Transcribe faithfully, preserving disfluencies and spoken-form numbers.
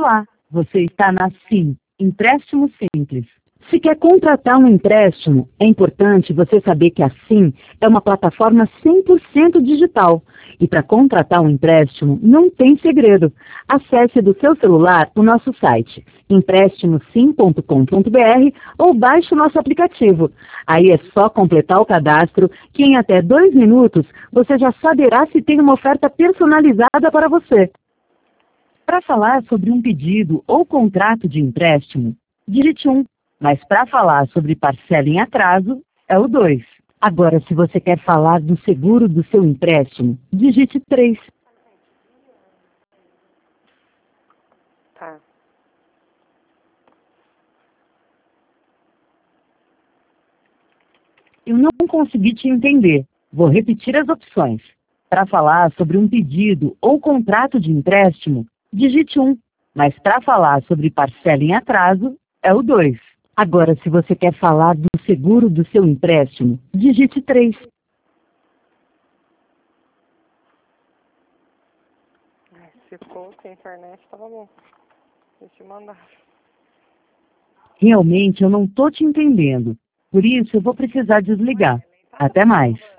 Olá, você está na Sim, Empréstimo Simples. Se quer contratar um empréstimo, é importante você saber que a Sim é uma plataforma cem por cento digital. E para contratar um empréstimo, não tem segredo. Acesse do seu celular o nosso site, empréstimo sim ponto com ponto br, ou baixe o nosso aplicativo. Aí é só completar o cadastro, que em até dois minutos você já saberá se tem uma oferta personalizada para você. Para falar sobre um pedido ou contrato de empréstimo, digite um. Mas para falar sobre parcela em atraso, é o dois. Agora, se você quer falar do seguro do seu empréstimo, digite três. Tá. Eu não consegui te entender. Vou repetir as opções. Para falar sobre um pedido ou contrato de empréstimo, digite um. Mas para falar sobre parcela em atraso, é o dois. Agora, se você quer falar do seguro do seu empréstimo, digite três. Se fosse a internet, tava bom. Deixa eu mandar. Realmente eu não estou te entendendo. Por isso eu vou precisar desligar. Até mais.